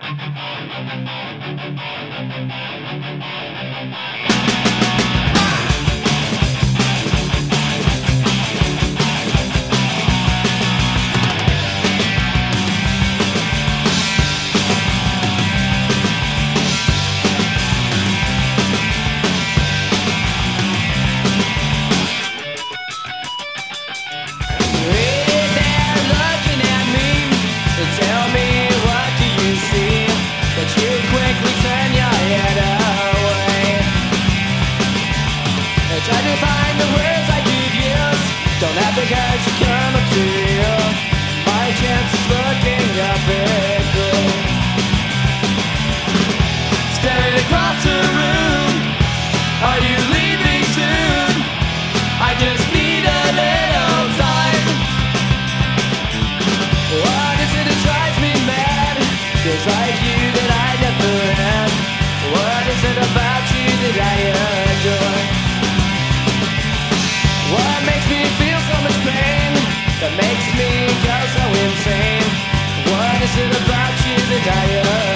Because you come up to you, my chance is looking up at you. Staring across the room, are you leaving soon? I just need a little time. What is it that drives me mad? Feels like you that I never had. What is it about you that I adore? What makes me feel so much pain that makes me go so insane? What is it about you that I